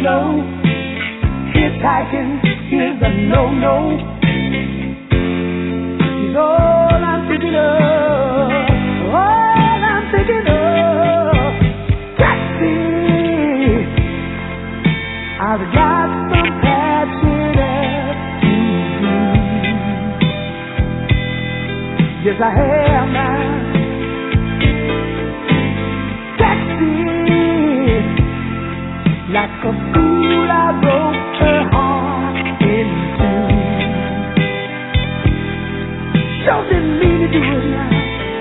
slow. Hitchhiking is a no-no. She's all I'm thinking of. All I'm thinking of. Taxi. I've got some passion at you. Yes, I have now. Like a fool, I broke her heart in two. Sure didn't mean to do it now.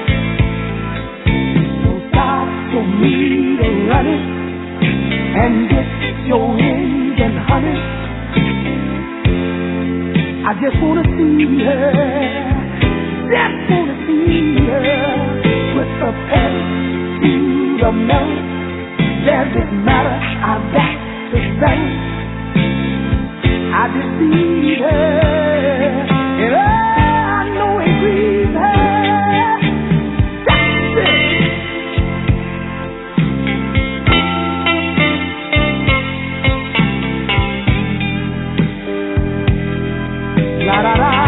So stop for me to run it and get your engine hunting. I just wanna see her, just wanna see her with the pedal to the metal. Does it matter? I've got to say I deceive her, and I know it grieves her. That's it. La la la.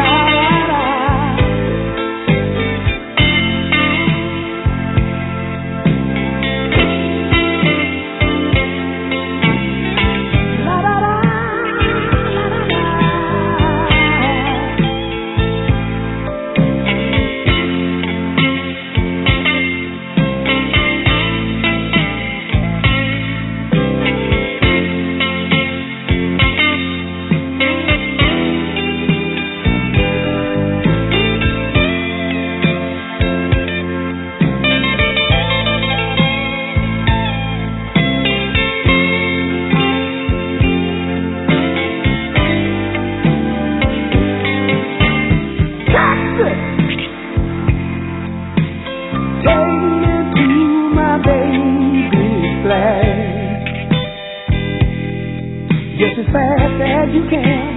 Just as fast as you can.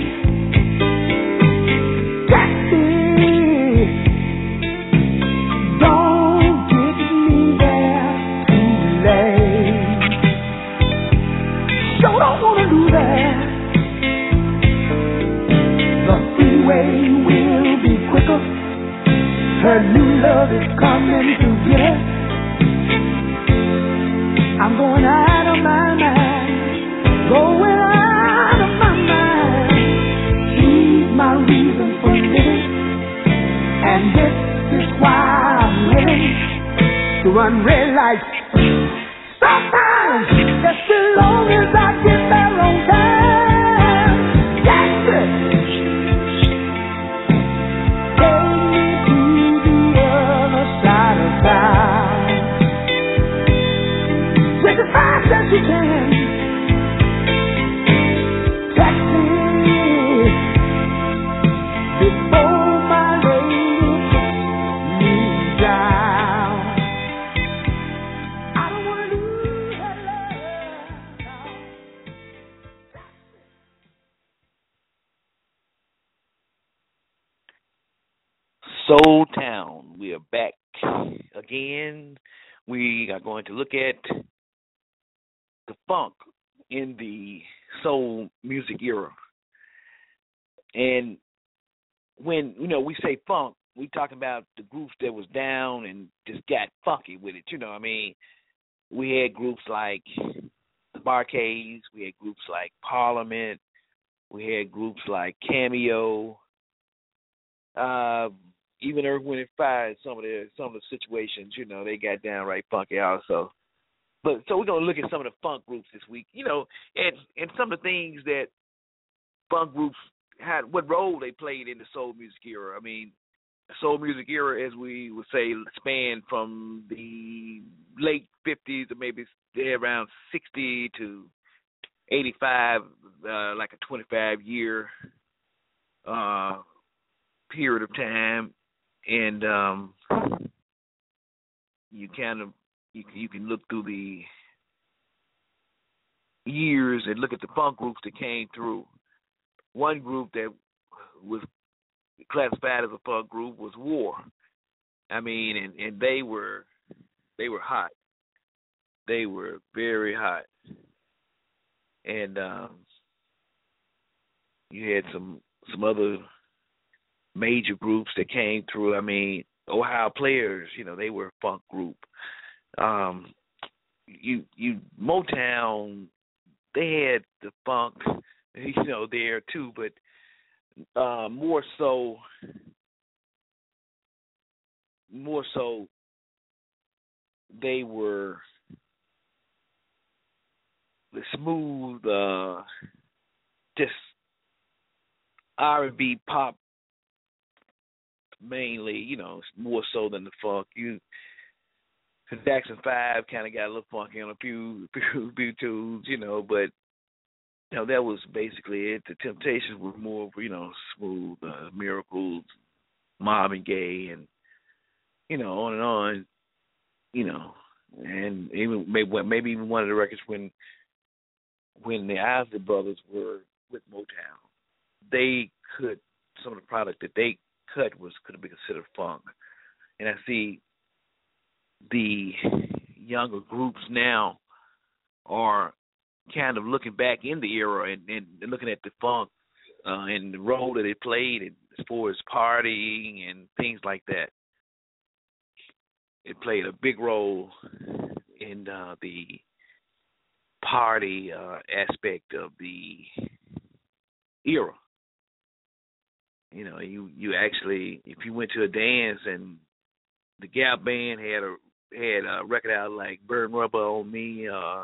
Taxi, don't get me there too late. Sure don't wanna do that. The freeway will be quicker. Her new love is coming to get her. I'm going out of my mind, going out of my mind. She's my reason for living, and this is why I'm willing to run red lights. Sometimes, just as long as I get there on time. That's it. Take me to the other side of town. Just as fast as you can. Taxi, before my lady puts me down. I don't want to lose her love. Soul Town. We are back again. We are going to look at the funk in the soul music era. And when, we say funk, we talking about the groups that was down and just got funky with it. You know what I mean? We had groups like the Bar-Kays. We had groups like Parliament. We had groups like Cameo. Even Earth, Wind and Fire, some of the situations, they got downright funky also. But so we're gonna look at some of the funk groups this week, and some of the things that funk groups had, what role they played in the soul music era. I mean, the soul music era, as we would say, spanned from the late 50s or maybe around 60 to 85, like a 25-year period of time, and you can look through the years and look at the funk groups that came through. One group that was classified as a funk group was War. I mean, and they were hot. They were very hot. and you had some other major groups that came through. I mean, Ohio Players, they were a funk group. Um, you Motown, they had the funk, there too, but more so, they were the smooth, just R&B pop mainly, more so than the funk. Jackson 5 kind of got a little funky on a few tunes, but that was basically it. The Temptations were more, smooth, Miracles, Marvin Gaye, and on and on, and even maybe even one of the records when the Isley Brothers were with Motown, they could some of the product that they cut could have been considered funk, and I see the younger groups now are kind of looking back in the era and looking at the funk and the role that it played as far as partying and things like that. It played a big role in the party aspect of the era. You actually, if you went to a dance and the Gap Band had a record out like "Burn Rubber on Me"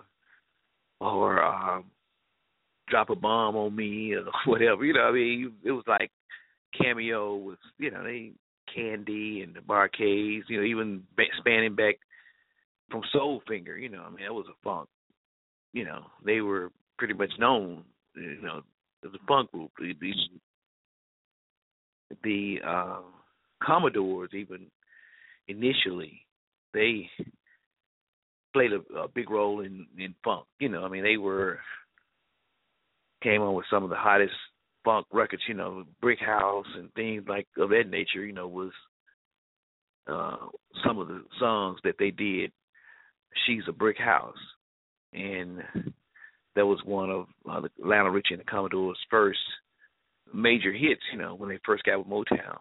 or "Drop a Bomb on Me" or whatever. It was like Cameo with they Candy and the Barcades. Even spanning back from Soul Finger. It was a funk. They were pretty much known. As a funk group. The Commodores, even initially, they played a big role in funk. They came on with some of the hottest funk records. Brick House and things like of that nature. Was some of the songs that they did. She's a Brick House, and that was one of Lionel Richie and the Commodores' first major hits, when they first got with Motown.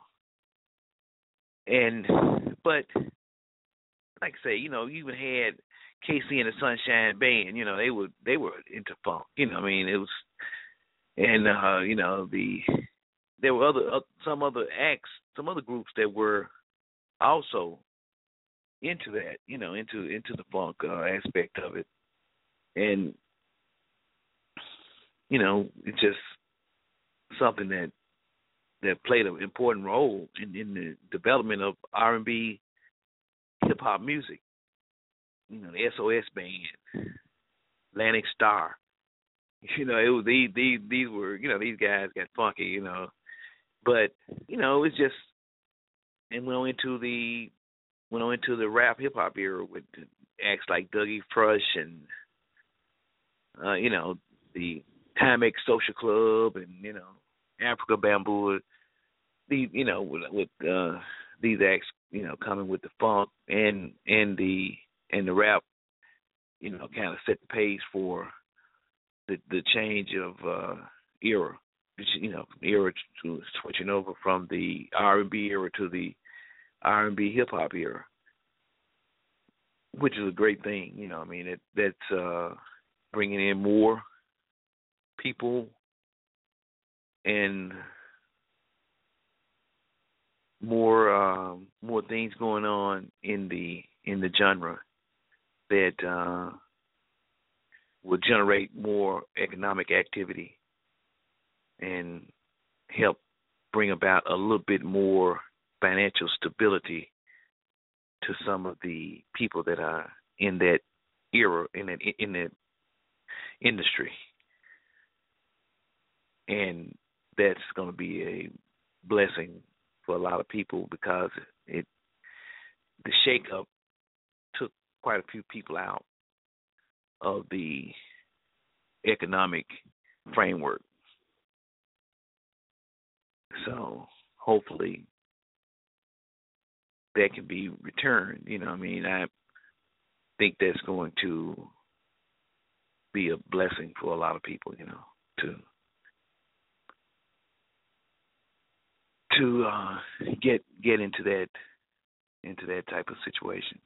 But like I say, you even had KC and the Sunshine Band. They were into funk. It was, and there were some other acts, some other groups that were also into that. Into the funk aspect of it, and it's just something that played an important role in the development of R&B hip hop music. The SOS Band, Atlantic Star. It was these were these guys got funky. But it's just, and went on into the rap hip hop era with acts like Dougie Fresh and the Timex Social Club and Africa Bamboo. These with these acts coming with the funk and the rap, kind of set the pace for the change of era. Era to switching over from the R&B era to the R&B hip hop era, which is a great thing. That's bringing in more people and more things going on in the genre that will generate more economic activity and help bring about a little bit more financial stability to some of the people that are in that era, in that industry. And that's going to be a blessing for a lot of people because the shakeup took quite a few people out of the economic framework. So hopefully that can be returned. I think that's going to be a blessing for a lot of people, to get into that type of situation.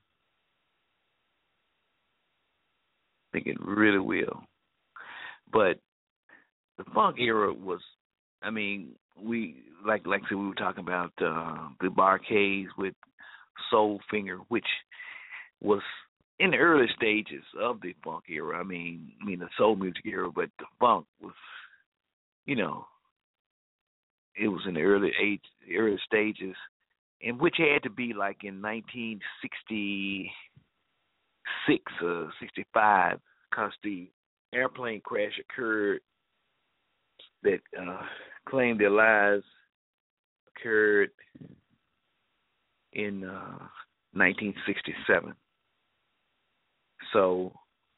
I think it really will. But the funk era was, I mean, we like I said, we were talking about the Bar-Kays with Soul Finger, which was in the early stages of the funk era. I mean the soul music era, but the funk was, it was in the early stages, and which had to be like in 1966 or 65, because the airplane crash occurred that claimed their lives occurred in 1967. So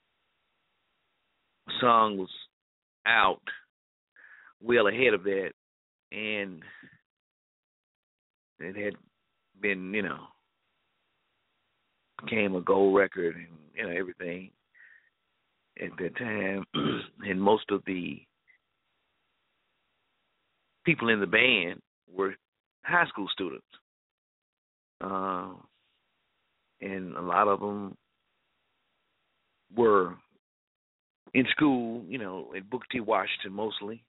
the song was out well ahead of that, and it had been, became a gold record and everything at that time. And most of the people in the band were high school students, and a lot of them were in school, at Booker T. Washington mostly.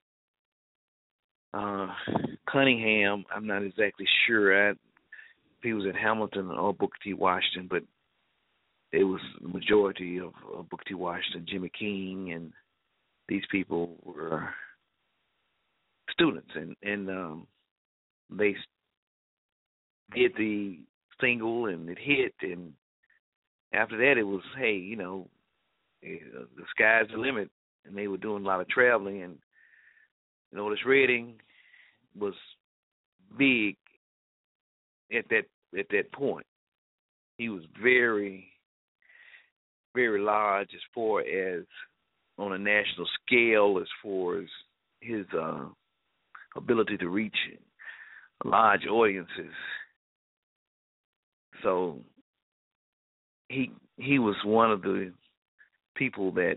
Cunningham, I'm not exactly sure if he was at Hamilton or Booker T. Washington, but it was the majority of Booker T. Washington. Jimmy King and these people were students, and they did the single, and it hit, and after that it was, hey, the sky's the limit, and they were doing a lot of traveling, and Otis Redding was big at that point. He was very, very large as far as on a national scale, as far as his ability to reach large audiences. So he was one of the people that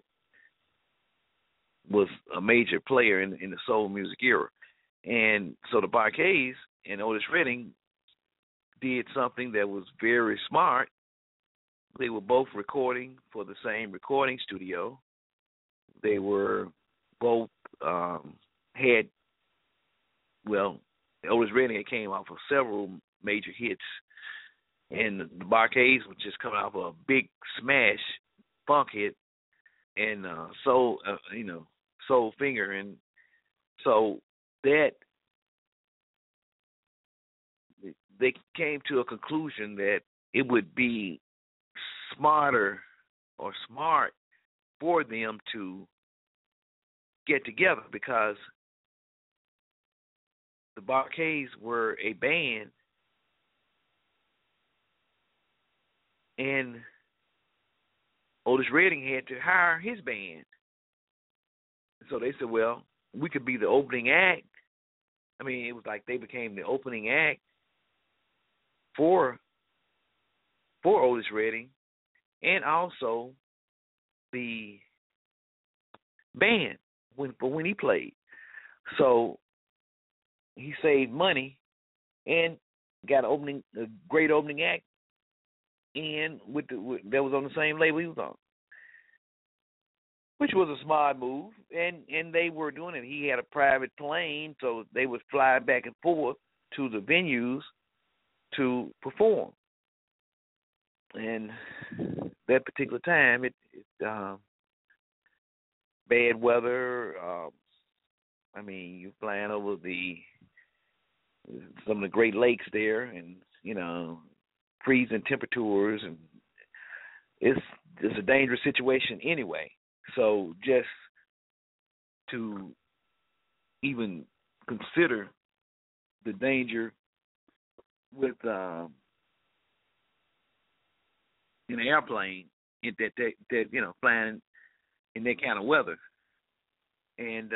was a major player in the soul music era. And so the Bar-Kays and Otis Redding did something that was very smart. They were both recording for the same recording studio. They were both Otis Redding came off of several major hits, and the Bar-Kays was just coming off of a big smash funk hit, and Soul Finger, and so that they came to a conclusion that it would be smart for them to get together, because the Bar-Kays were a band, and Otis Redding had to hire his band. So they said, well, we could be the opening act. I mean, it was like they became the opening act for Otis Redding, and also the band when he played. So he saved money and got a great opening act, and that was on the same label he was on, which was a smart move. And they were doing it. He had a private plane, so they would fly back and forth to the venues to perform. And that particular time, it bad weather. You're flying over some of the Great Lakes there, and freezing temperatures, and it's a dangerous situation anyway. So just to even consider the danger with an airplane that flying in that kind of weather, and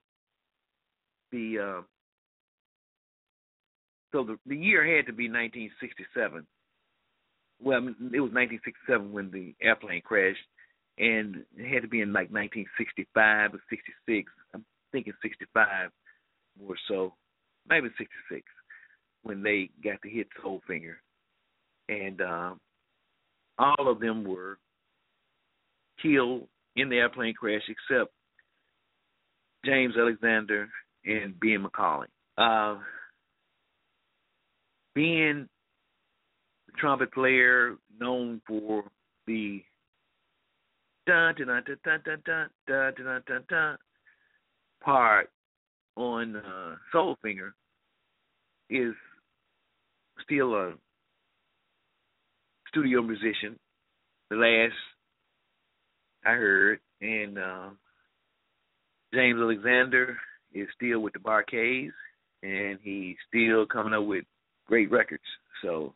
the year had to be 1967. Well, it was 1967 when the airplane crashed, and it had to be in like 1965 or 66. I'm thinking 65 more so, maybe 66 when they got to hit Soulfinger, and all of them were killed in the airplane crash except James Alexander and Ben McCauley. Being the trumpet player known for the dun dun dun dun dun dun dun dun dun dun part on Soulfinger is still a studio musician. The last I heard, and James Alexander is still with the Bar-Kays, and he's still coming up with great records. So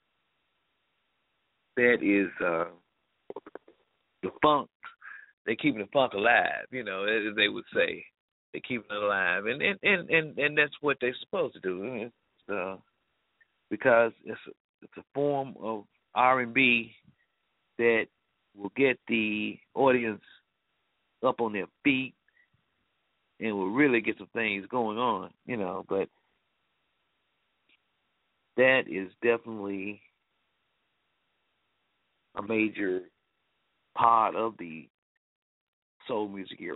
that is the funk. They're keeping the funk alive, as they would say. They're keeping it alive, and that's what they're supposed to do. Because it's a form of R&B that will get the audience up on their feet and will really get some things going on, but that is definitely a major part of the soul music era.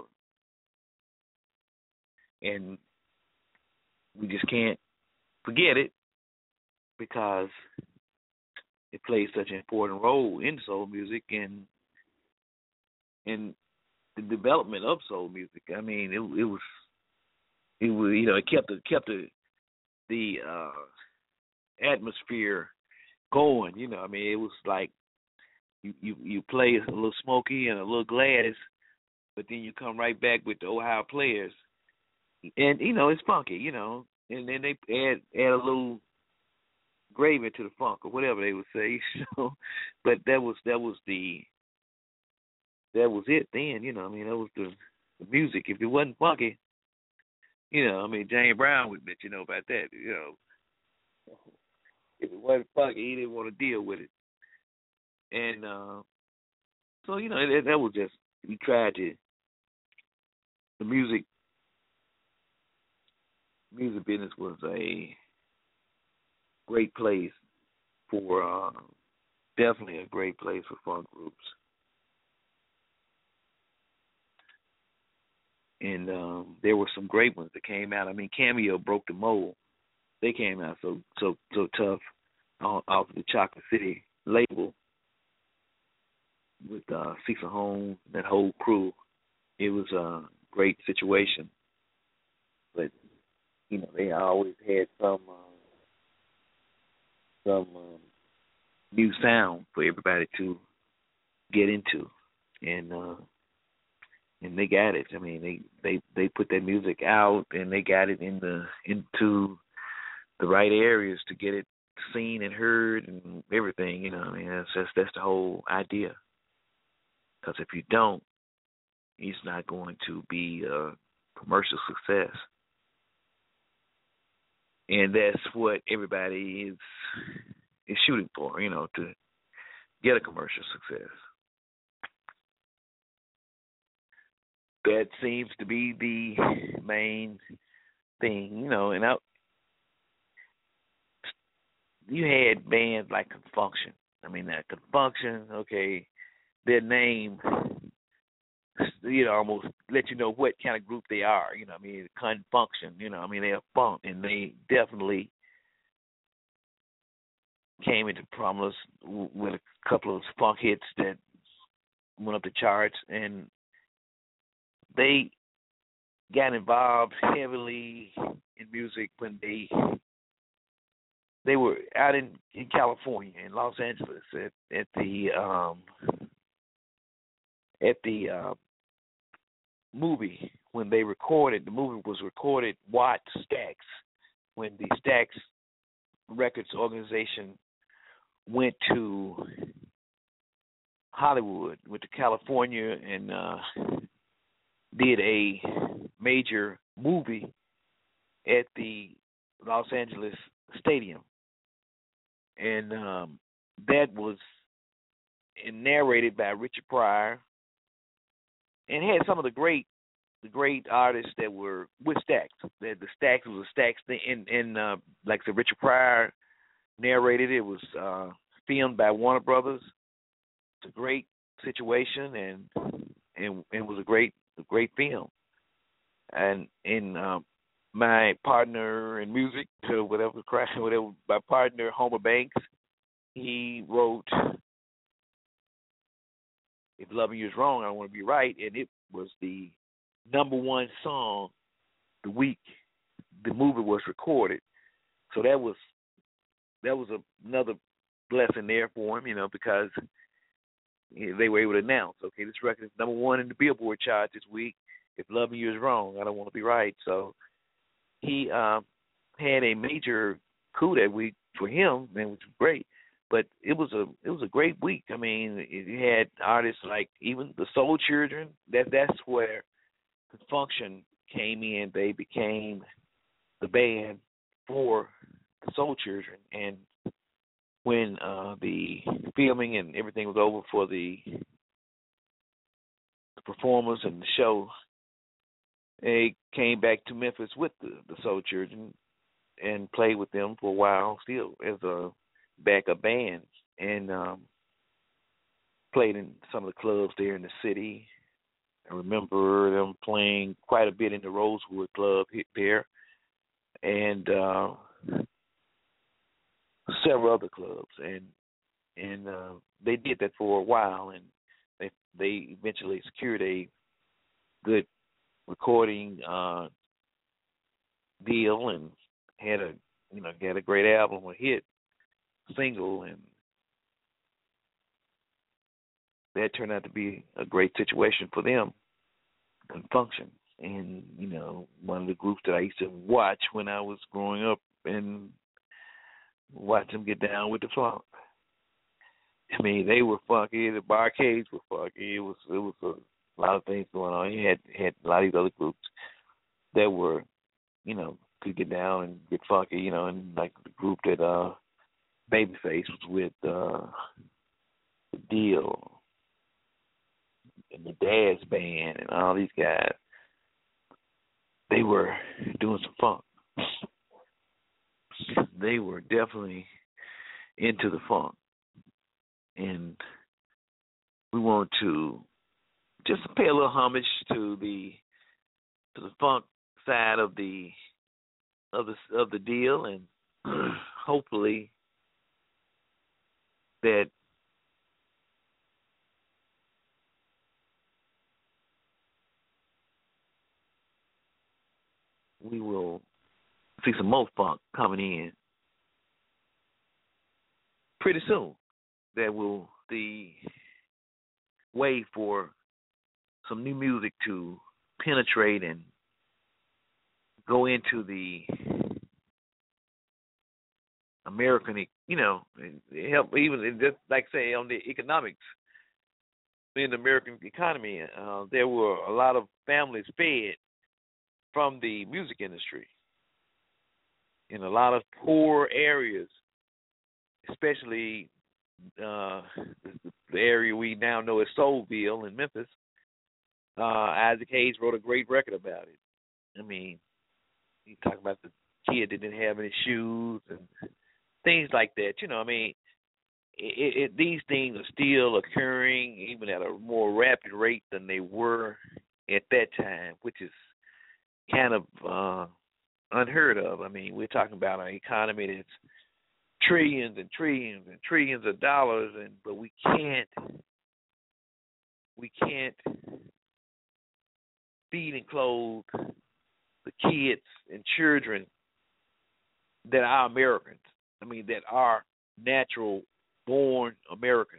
And we just can't forget it because it plays such an important role in soul music and in the development of soul music. I mean, it was it kept the atmosphere going. I mean, it was like you play a little Smokey and a little Gladys, but then you come right back with the Ohio Players, and it's funky, and then they add a little gravy to the funk or whatever they would say. But that was it then. I mean, that was the music. If it wasn't funky, I mean, James Brown would let you know about that. If it wasn't funky, he didn't want to deal with it. And so that was just, we tried to, the music business was a great place for definitely a great place for funk groups. And there were some great ones that came out. I mean, Cameo broke the mold. They came out so tough off the Chocolate City label with Cecil Holmes, that whole crew. It was a great situation. But they always had some new sound for everybody to get into, and they got it. I mean, they put their music out, and they got it into the right areas to get it seen and heard and everything. I mean, that's the whole idea. Because if you don't, it's not going to be a commercial success. And that's what everybody is shooting for, to get a commercial success. That seems to be the main thing, and you had bands like Confunction. I mean, that Confunction, okay, their name, almost let you know what kind of group they are. I mean, Confunction. I mean, they're funk, and they definitely came into prominence with a couple of funk hits that went up the charts, and they got involved heavily in music when they were out in California, in Los Angeles, at the movie when they recorded. The movie was recorded Watt Stax, when the Stax Records organization went to Hollywood, went to California, and did a major movie at the Los Angeles Stadium. And that was narrated by Richard Pryor and had some of the great artists that were with Stax. The Stax was a Stax thing, and like the Richard Pryor narrated. It was filmed by Warner Brothers. It's a great situation, and it was a great film. And my partner in music, whatever, my partner Homer Banks, he wrote "If Loving You Is Wrong, I Want to Be Right," and it was the #1 song the week the movie was recorded. So that was another blessing there for him, because they were able to announce, okay, this record is #1 in the Billboard chart this week. If Loving You Is Wrong, I Don't Want to Be Right. So he had a major coup that week for him, man, which was great. But it was a great week. I mean, you had artists like even the Soul Children. That's where the Function came in. They became the band for the Soul Children. And when the filming and everything was over for the performers and the show, they came back to Memphis with the Soul Children and played with them for a while, still as a backup band, and played in some of the clubs there in the city. I remember them playing quite a bit in the Rosewood Club there, and several other clubs, and they did that for a while, and they eventually secured a good recording deal and had a great album, a hit single, and that turned out to be a great situation for them and Function. And one of the groups that I used to watch when I was growing up and watch them get down with the funk. I mean, they were funky. The Barcades were funky. It was a lot of things going on. You had a lot of these other groups that were, could get down and get funky, and like the group that Babyface was with, the Deal and the Dad's Band and all these guys. They were doing some funk. They were definitely into the funk, and we want to just pay a little homage to the funk side of the deal, and hopefully that we will see some more funk coming in pretty soon. That will the way for some new music to penetrate and go into the American, help even just like say on the economics in the American economy. There were a lot of families fed from the music industry in a lot of poor areas, especially the area we now know as Soulville in Memphis. Isaac Hayes wrote a great record about it. I mean, he talked about the kid that didn't have any shoes and things like that. I mean, these things are still occurring even at a more rapid rate than they were at that time, which is kind of unheard of. I mean, we're talking about an economy that's trillions and trillions and trillions of dollars, but we can't feed and clothe the kids and children that are Americans. I mean, that are natural born Americans.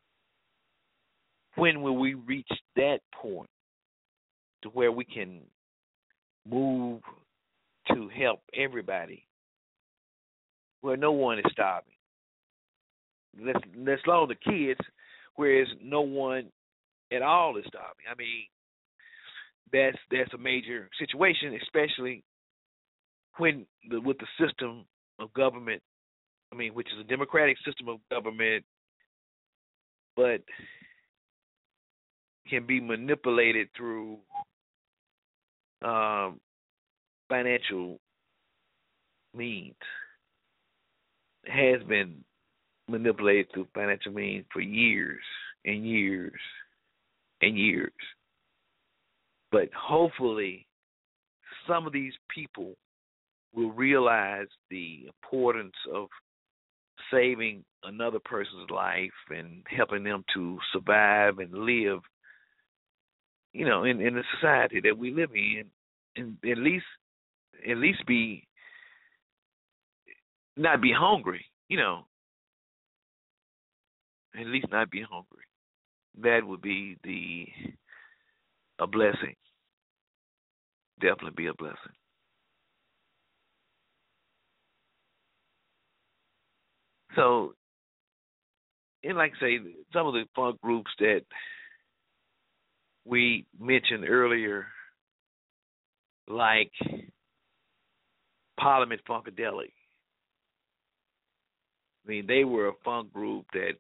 When will we reach that point to where we can move to help everybody, where no one is starving? Let's alone the kids, whereas no one at all is starving. I mean, that's a major situation, especially when with the system of government. I mean, which is a democratic system of government, but can be manipulated through financial means. Has been manipulated through financial means for years and years and years. But hopefully, some of these people will realize the importance of saving another person's life and helping them to survive and live, in the society that we live in, and at least be not be hungry, at least not be hungry. That would be a blessing. Definitely be a blessing. So, and like I say, some of the funk groups that we mentioned earlier, like Parliament Funkadelic. I mean, they were a funk group that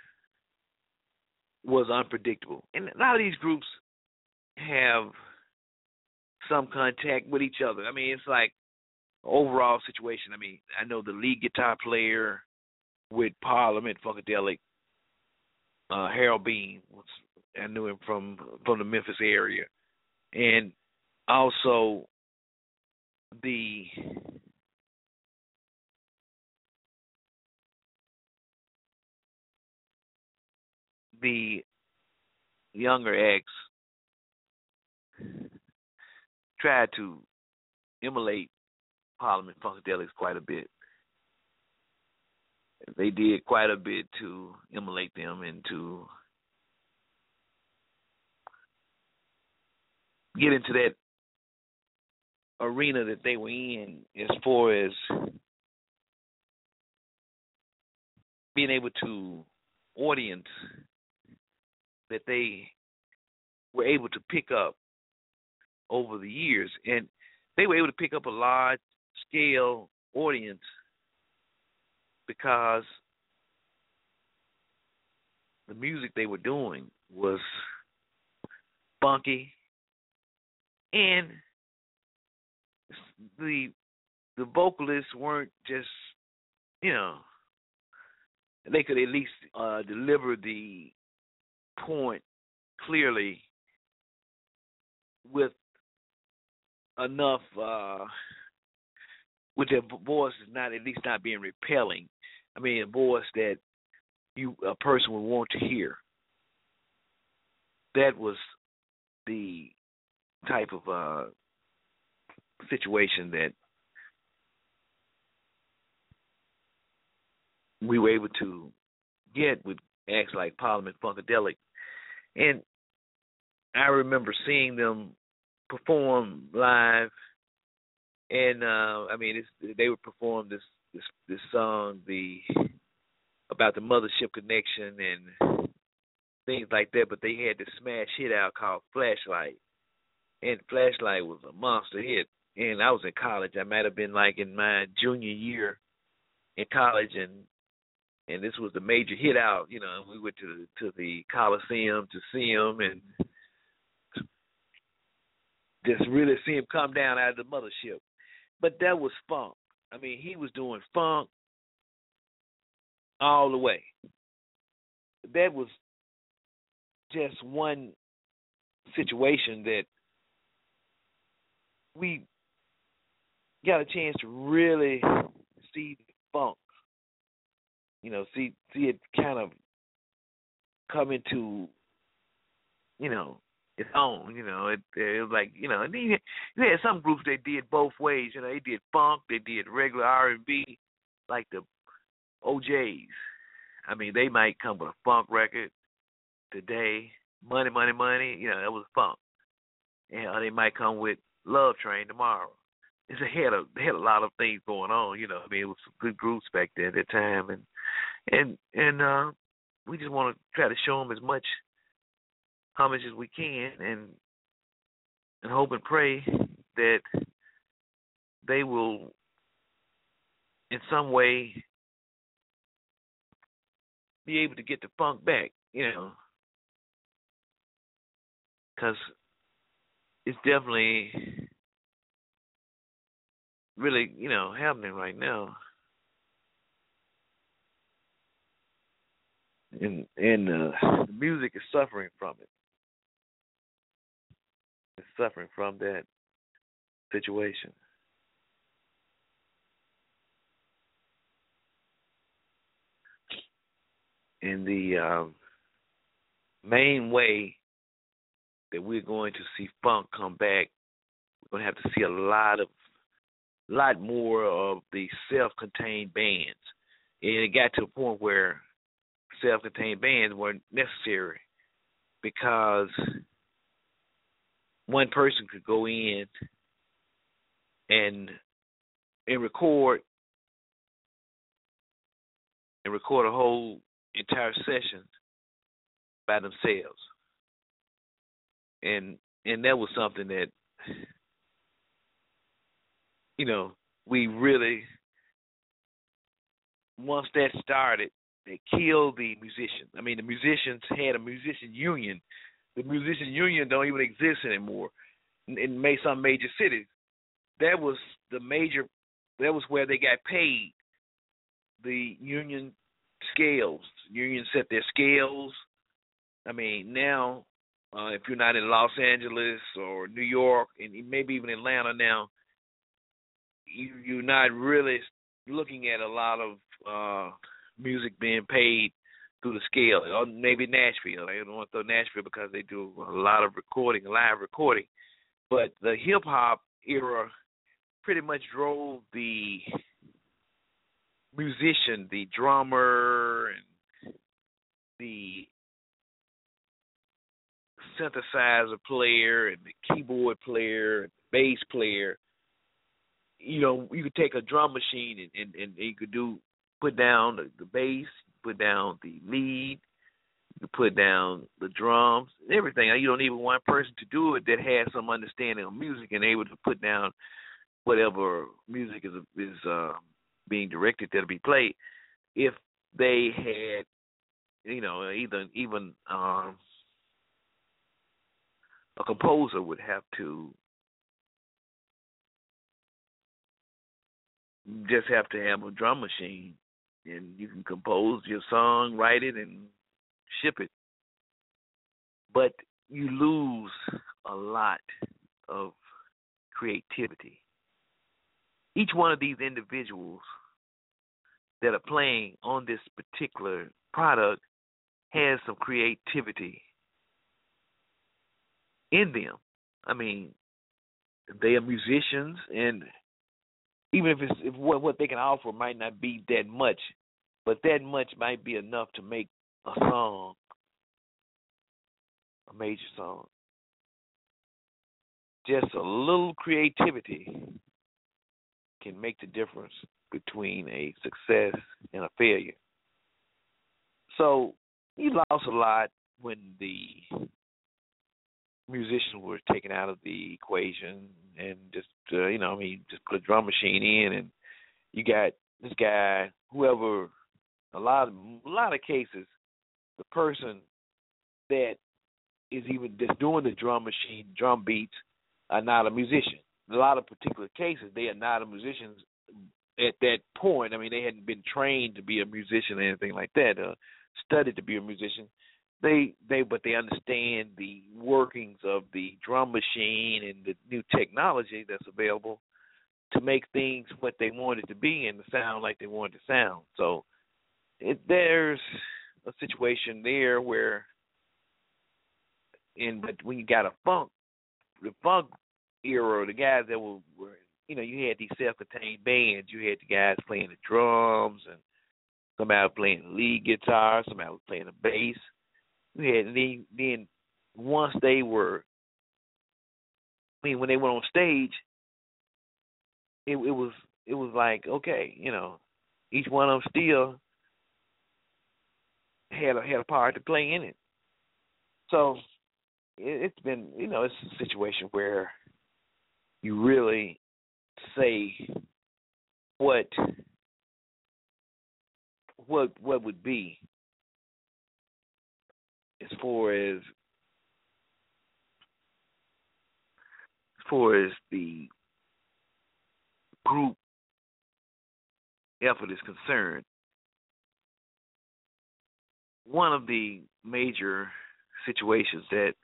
was unpredictable. And a lot of these groups have some contact with each other. I mean, it's like overall situation. I mean, I know the lead guitar player with Parliament Funkadelic, Harold Bean. I knew him from the Memphis area, and also the younger acts tried to emulate Parliament Funkadelics quite a bit. They did quite a bit to emulate them and to get into that arena that they were in as far as being able to audience that they were able to pick up over the years. And they were able to pick up a large scale audience because the music they were doing was funky, and the vocalists weren't just, they could at least deliver the point clearly with enough, with their voice not at least not being repelling. I mean, a voice that a person would want to hear. That was the type of situation that we were able to get with acts like Parliament Funkadelic. And I remember seeing them perform live, and they would perform this song, about the mothership connection and things like that. But they had this smash hit out called Flashlight, and Flashlight was a monster hit. And I was in college. I might have been like in my junior year in college, and this was the major hit out. And we went to the Coliseum to see him and just really see him come down out of the mothership. But that was funk. I mean, he was doing funk all the way. That was just one situation that we got a chance to really see the funk. See it kind of come into, its own. It was like, and you had some groups that did both ways. They did funk, they did regular R&B, like the OJs. I mean, they might come with a funk record today, Money, Money, Money. That was funk. And they might come with Love Train tomorrow. They had a lot of things going on. It was some good groups back there at that time, and we just want to try to show them as much homage as we can, and hope and pray that they will, in some way, be able to get the funk back. because it's definitely really, happening right now. And the music is suffering from it. It's suffering from that situation. And the main way that we're going to see funk come back, we're going to have to see lot more of the self-contained bands. And it got to a point where self-contained bands weren't necessary because one person could go in and record a whole entire session by themselves. And that was something that we really, once that started, they killed the musicians. I mean, the musicians had a musician union. The musician union don't even exist anymore in some major cities. That was where they got paid. The union scales. Union set their scales. I mean, now, if you're not in Los Angeles or New York, and maybe even Atlanta now, you're not really looking at a lot of music being paid through the scale. Or maybe Nashville. I don't want to throw Nashville because they do a lot of recording, live recording. But the hip-hop era pretty much drove the musician, the drummer, and the synthesizer player, and the keyboard player, and the bass player. You could take a drum machine and you could put down the bass, put down the lead, you put down the drums, everything. You don't need one person to do it that has some understanding of music and able to put down whatever music is being directed that'll be played. If they had, even a composer would have to just have a drum machine, and you can compose your song, write it, and ship it. But you lose a lot of creativity. Each one of these individuals that are playing on this particular product has some creativity in them. I mean, they are musicians, and even if what they can offer might not be that much, but that much might be enough to make a song a major song. Just a little creativity can make the difference between a success and a failure. So you lost a lot when the musicians were taken out of the equation and just just put a drum machine in, and you got this guy, whoever. A lot of cases, the person that is even just doing the drum machine, drum beats, are not a musician. A lot of particular cases, they are not a musician at that point. I mean, they hadn't been trained to be a musician or anything like that, studied to be a musician. But they understand the workings of the drum machine and the new technology that's available to make things what they want it to be and to sound like they want it to sound. So there's a situation there where, but when you got the funk era, the guys that were you had these self-contained bands. You had the guys playing the drums, and somebody was playing the lead guitar, somebody was playing the bass. You had then once they were, when they went on stage, it was like, okay, each one of them still had a part to play in it. So it's been, it's a situation where you really say what would be as far as far as the group effort is concerned, one of the major situations that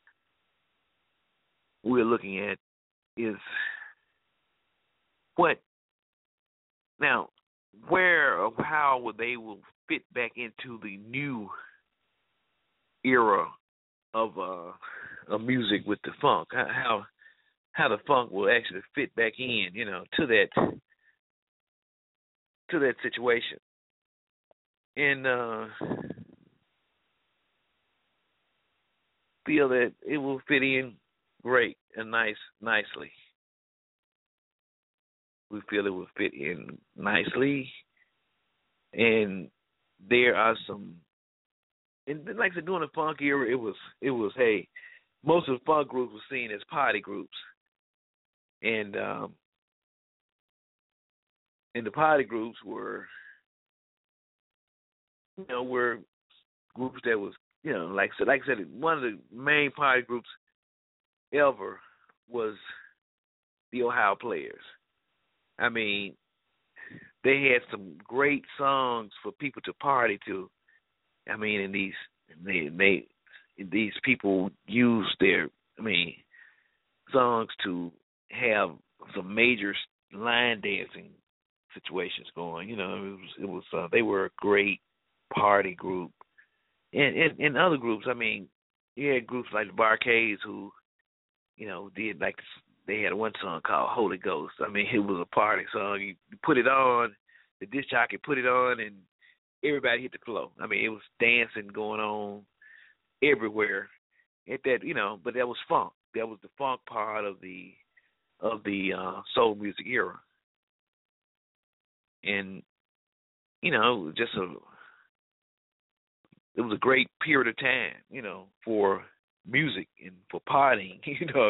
we're looking at is what now, where or how would they will fit back into the new era of music with the funk? How the funk will actually fit back in, to that situation, and feel that it will fit in great and nicely. We feel it will fit in nicely, and there are some. And like I said, during the funk era, it was hey, most of the funk groups were seen as party groups, and the party groups were were groups that was like I said, one of the main party groups ever was the Ohio Players. I mean, they had some great songs for people to party to. I mean, and these people used their songs to have some major line dancing situations going. It was they were a great party group. And other groups, I mean, you had groups like the Bar-Kays who, did like they had one song called Holy Ghost. I mean, it was a party song. You put it on, the disc jockey put it on, and everybody hit the floor. I mean, it was dancing going on everywhere. At that, but that was funk. That was the funk part of the soul music era. And it was a great period of time, for music and for partying.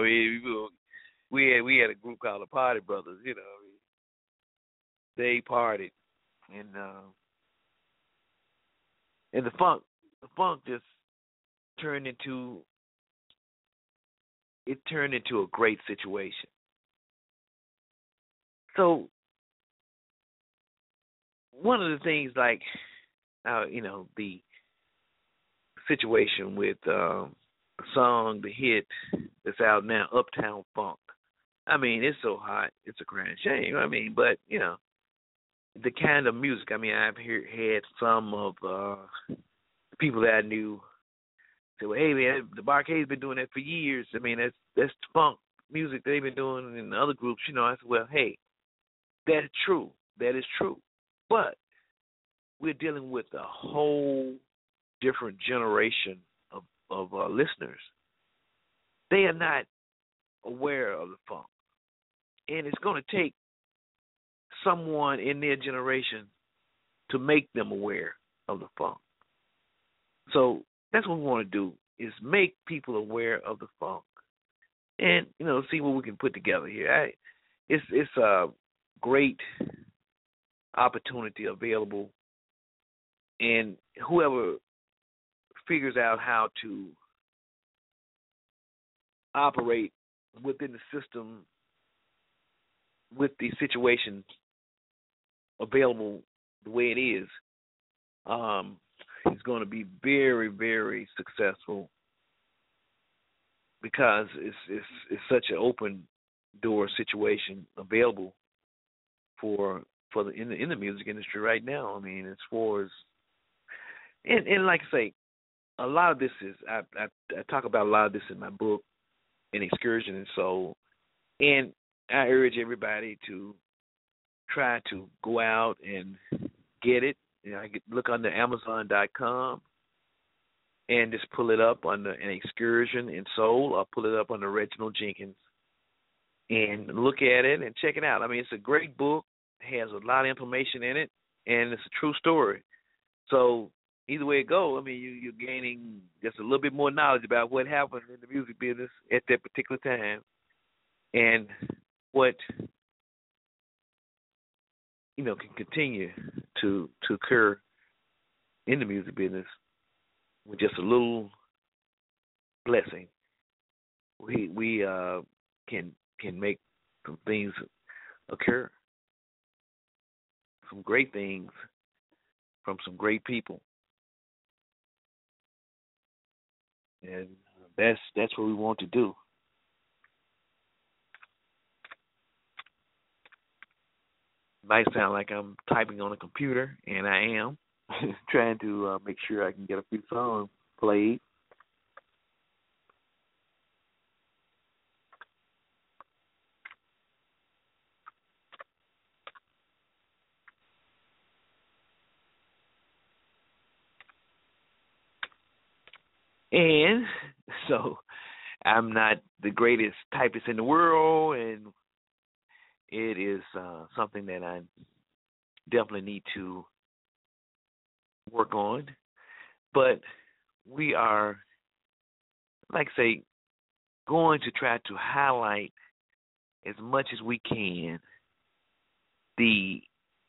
We had a group called the Party Brothers. They partied, and the funk just turned into a great situation. So one of the things, like the situation with the song, the hit that's out now, Uptown Funk. I mean, it's so hot, it's a crying shame. I mean, but the kind of music. I mean, I've had some of people that I knew say, "Well, hey man, the Bar-Kays been doing that for years. I mean, that's funk music they've been doing in other groups." I said, "Well, hey, that's true. That is true, but we're dealing with a whole different generation of listeners. They are not aware of the funk, and it's going to take someone in their generation to make them aware of the funk. So that's what we want to do, is make people aware of the funk, and see what we can put together here. It's a great opportunity available, and whoever figures out how to operate within the system with the situation available the way it is going to be very, very successful, because it's such an open door situation available for the in the music industry right now. I mean, as far as and like I say, a lot of this is I talk about a lot of this in my book, An Excursion in Soul, and I urge everybody to try to go out and get it. I could look under Amazon.com and just pull it up under An Excursion in Soul, or pull it up under Reginald Jenkins and look at it and check it out. I mean, it's a great book. It has a lot of information in it, and it's a true story. So either way it goes, I mean, you're gaining just a little bit more knowledge about what happened in the music business at that particular time, and what can continue to occur in the music business with just a little blessing. We can can make some things occur, some great things from some great people, and that's what we want to do. Might sound like I'm typing on a computer, and I am trying to make sure I can get a few songs played. And so I'm not the greatest typist in the world, and it is something that I definitely need to work on. But we are, like I say, going to try to highlight as much as we can the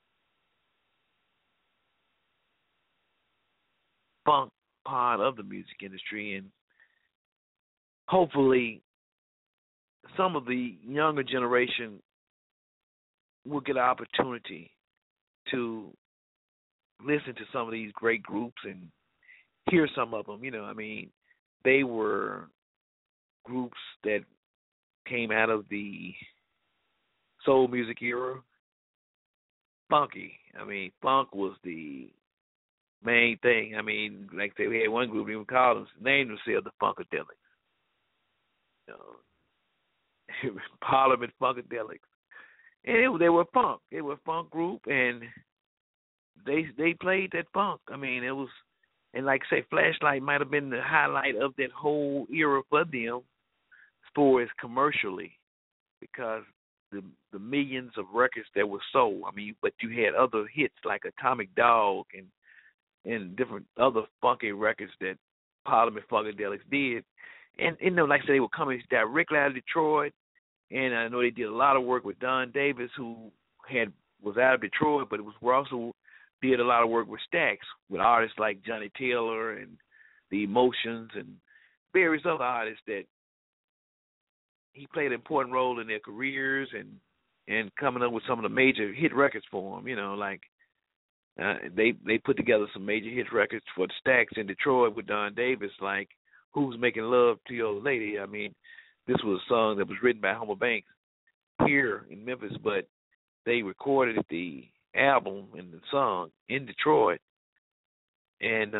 funk part of the music industry, and hopefully some of the younger generation will get an opportunity to listen to some of these great groups and hear some of them. I mean, they were groups that came out of the soul music era. Funky. I mean, funk was the main thing. I mean, like I say, we had one group even called them, named themselves the Funkadelics. You know, Parliament Funkadelics, and they were funk. They were a funk group, and they played that funk. I mean, it was, and like I say, Flashlight might have been the highlight of that whole era for them, as far as commercially, because the millions of records that were sold. I mean, but you had other hits like Atomic Dog and different other funky records that Parliament Funkadelics did. And like I said, they were coming directly out of Detroit. And I know they did a lot of work with Don Davis, who was out of Detroit, but also did a lot of work with Stax, with artists like Johnny Taylor and The Emotions and various other artists that he played an important role in their careers and coming up with some of the major hit records for them. Like they put together some major hit records for the Stax in Detroit with Don Davis, like Who's Making Love to Your Lady. I mean, this was a song that was written by Homer Banks here in Memphis, but they recorded the album and the song in Detroit. And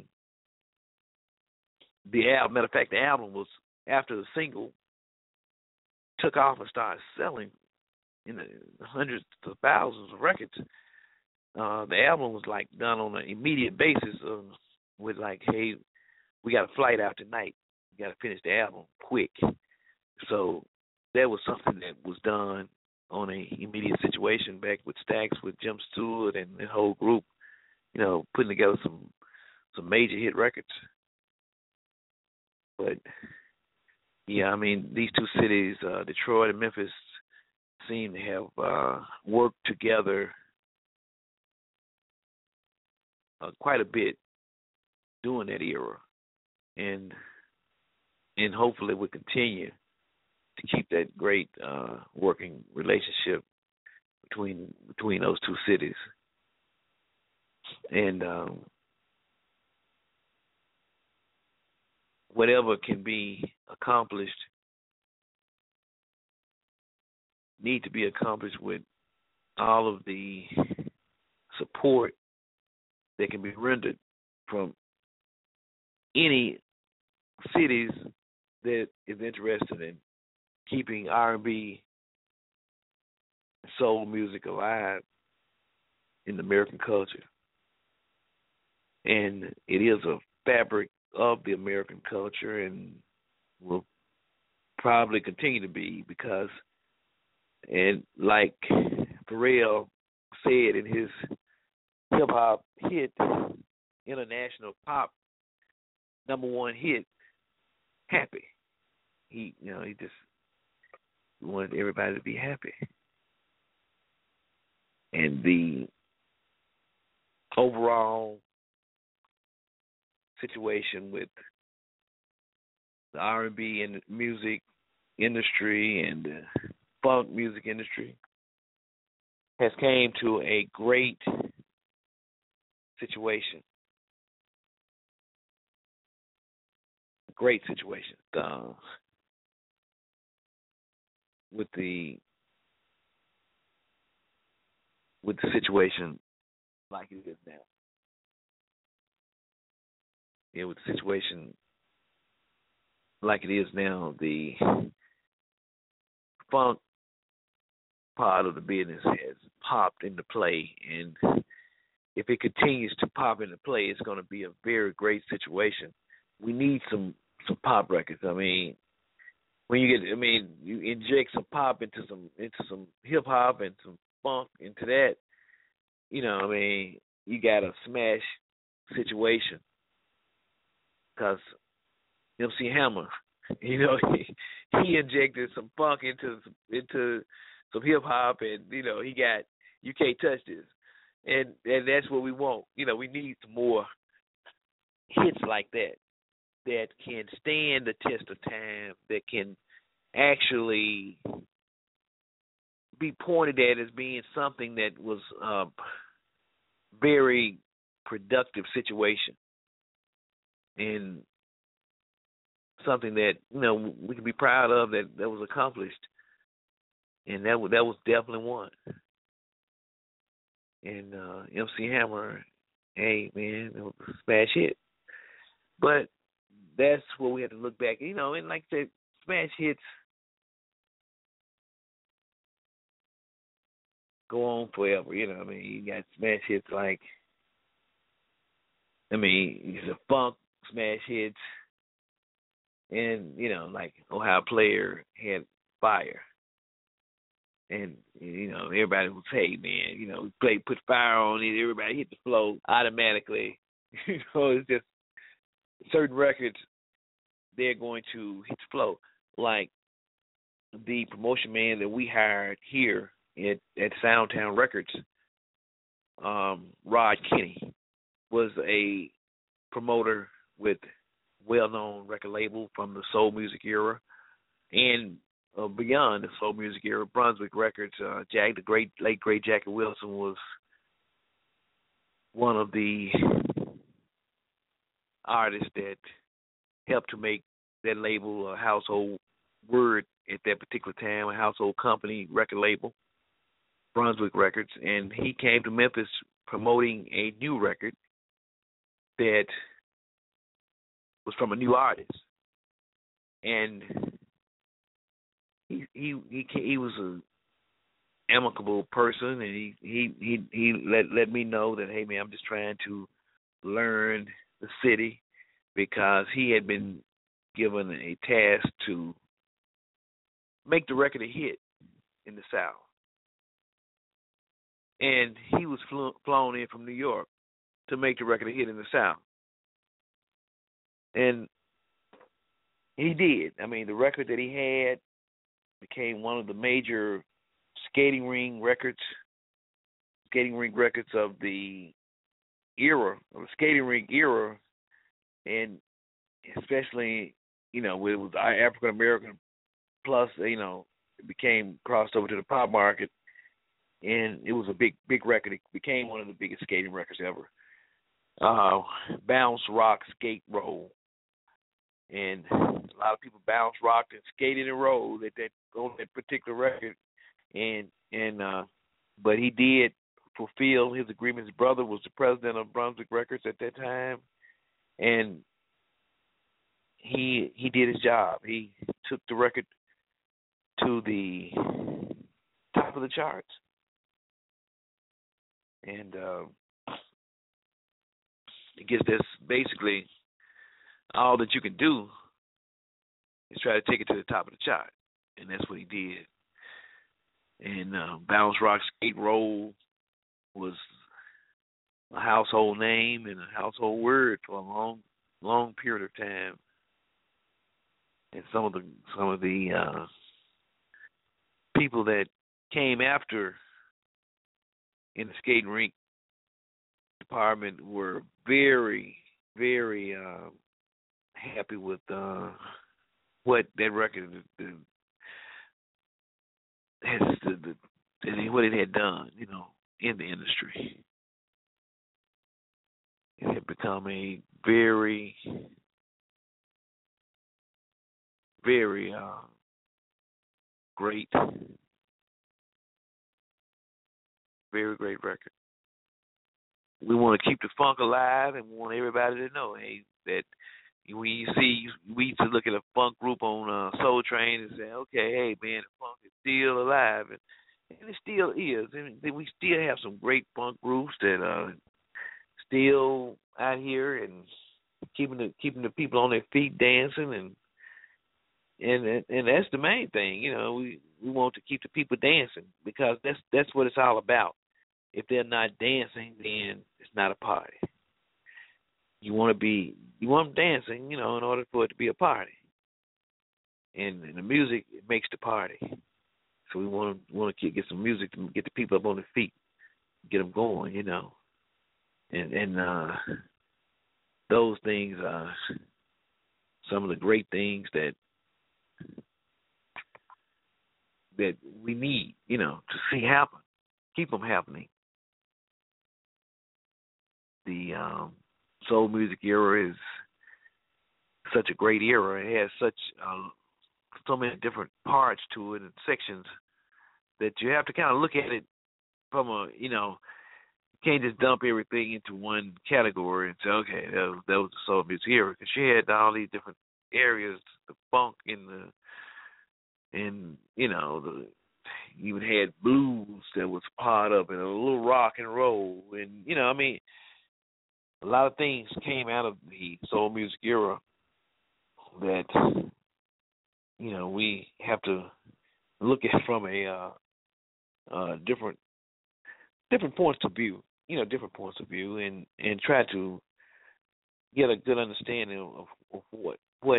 matter of fact, the album was, after the single took off and started selling in the hundreds of thousands of records, the album was like done on an immediate basis with like, hey, we got a flight out tonight. We got to finish the album quick. So that was something that was done on an immediate situation back with Stax, with Jim Stewart and the whole group, putting together some major hit records. But yeah, I mean, these two cities, Detroit and Memphis, seem to have worked together quite a bit during that era, and hopefully will continue to keep that great working relationship between those two cities. And whatever can be accomplished need to be accomplished with all of the support that can be rendered from any cities that is interested in keeping R&B and soul music alive in the American culture. And it is a fabric of the American culture and will probably continue to be, because, and like Pharrell said in his hip-hop hit, international pop #1 hit, Happy. He just wanted everybody to be happy. And the overall situation with the R&B and music industry and the funk music industry has came to a great situation. Great situation with the situation like it is now. Yeah, with the situation like it is now, the funk part of the business has popped into play, and if it continues to pop into play, it's going to be a very great situation. We need some pop records. I mean, when you inject some pop into some hip hop and some funk into that, you got a smash situation. Because MC Hammer, he injected some funk into some hip hop, and he got You Can't Touch This, and that's what we want. We need some more hits like that can stand the test of time, that can actually be pointed at as being something that was a very productive situation and something that we can be proud of that was accomplished, and that was definitely one. And MC Hammer, hey man, it was a smash hit. But that's what we have to look back, and like I said, smash hits go on forever. You got smash hits like, it's a funk smash hits, and like Ohio Player had Fire, and everybody would say, man, put fire on it, everybody hit the flow automatically. It's just certain records, they're going to hit the flow. Like the promotion man that we hired here at Soundtown Records, Rod Kenny, was a promoter with well-known record label from the soul music era and beyond the soul music era, Brunswick Records. The late great Jackie Wilson was one of the artists that helped to make that label a household word at that particular time, a household company, record label, Brunswick Records. And he came to Memphis promoting a new record that was from a new artist. And he was an amicable person, and he let me know that, hey man, I'm just trying to learn the city, because he had been given a task to make the record a hit in the South. And he was flown in from New York to make the record a hit in the South. And he did. The record that he had became one of the major skating ring records of the era, of the skating ring era, and especially, it was African American, plus, it became crossed over to the pop market, and it was a big record. It became one of the biggest skating records ever. Bounce, rock, skate, roll. And a lot of people bounce, rocked, and skated and rolled on that particular record. But he did fulfill his agreement. His brother was the president of Brunswick Records at that time, and he did his job. He took the record to the top of the charts. And I guess that's basically all that you can do, is try to take it to the top of the chart. And that's what he did. And Bounce, Rock, Skate, Roll was a household name and a household word for a long period of time. And some of the people that came after in the skating rink department were very, very happy with what that record, the and what it had done, in the industry. It had become a very, very great, very great record. We want to keep the funk alive, and we want everybody to know, hey, that when you see, we used to look at a funk group on Soul Train and say, okay, hey, man, the funk is still alive, and it still is. And we still have some great funk groups that are still out here and keeping the people on their feet dancing, and that's the main thing. We want to keep the people dancing, because that's what it's all about. If they're not dancing, then it's not a party. You want them dancing, in order for it to be a party. And the music, it makes the party. So we want to get some music to get the people up on their feet, get them going, And those things are some of the great things that we need, to see happen, keep them happening. The soul music era is such a great era. It has so many different parts to it and sections that you have to kind of look at it from you can't just dump everything into one category and say, okay, that was the soul music era, because she had all these different areas, the funk and you even had blues that was part of it, a little rock and roll, and a lot of things came out of the soul music era that we have to look at from a different points of view, and try to get a good understanding of what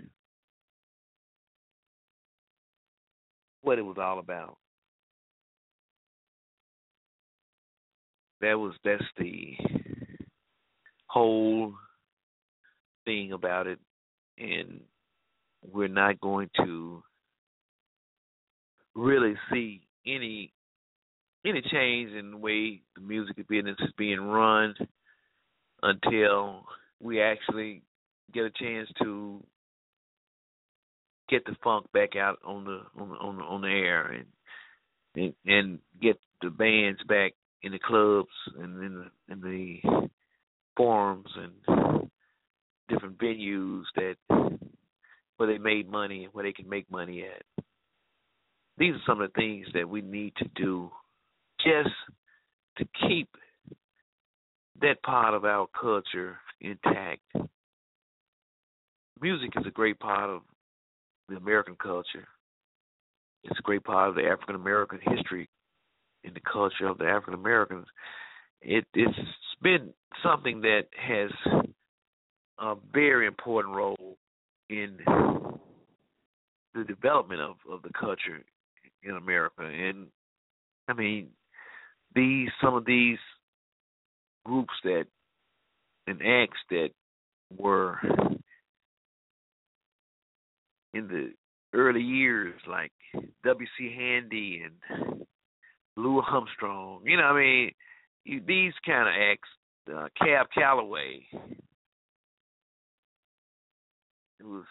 it was all about. That's the whole thing about it, and we're not going to really see any change in the way the music business is being run until we actually get a chance to get the funk back out on the air, and get the bands back in the clubs and in the forums and different venues where they made money and where they can make money at. These are some of the things that we need to do just to keep that part of our culture intact. Music is a great part of the American culture. It's a great part of the African American history and the culture of the African Americans. It's been something that has a very important role in the development of the culture in America. And some of these groups and acts that were in the early years, like W.C. Handy and Lou Armstrong, these kind of acts, Cab Calloway, it was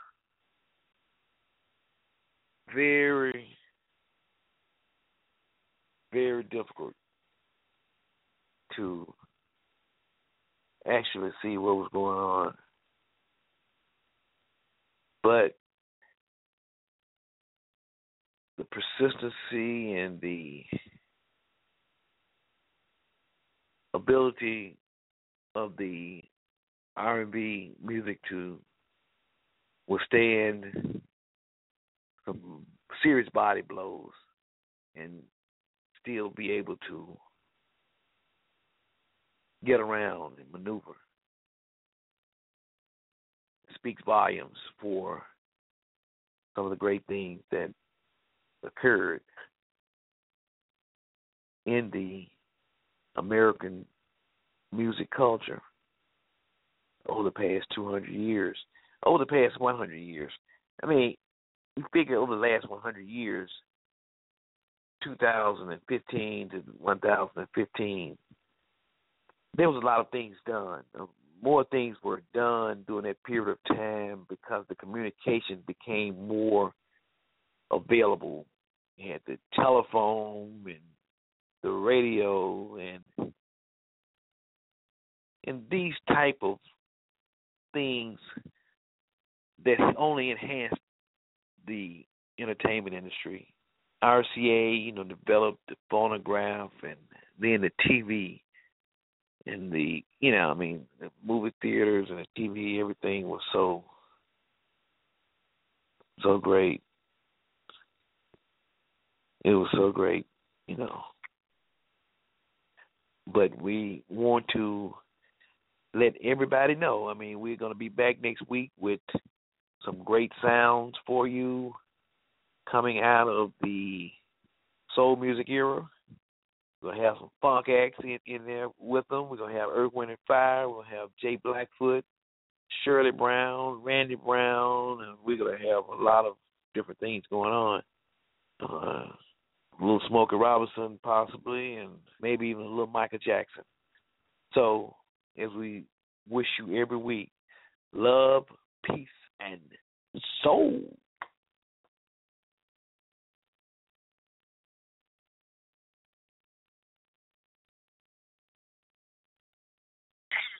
very, very difficult to actually see what was going on. But the persistency and the ability of the R&B music to withstand some serious body blows and still be able to get around and maneuver speaks volumes for some of the great things that occurred in the American music culture over the past 200 years, over the past 100 years. You figure over the last 100 years, 2015 to 1015, there was a lot of things done. More things were done during that period of time because the communication became more available. You had the telephone and the radio and these type of things that only enhanced the entertainment industry. RCA, developed the phonograph and then the TV and the movie theaters and the TV. Everything was so great. It was so great, But we want to let everybody know. I mean, we're going to be back next week with some great sounds for you coming out of the soul music era. We're going to have some funk acts in there with them. We're going to have Earth, Wind, and Fire. We're going to have Jay Blackfoot, Shirley Brown, Randy Brown, and we're going to have a lot of different things going on. A little Smokey Robinson possibly, and maybe even a little Michael Jackson. So, as we wish you every week, love, peace, and soul.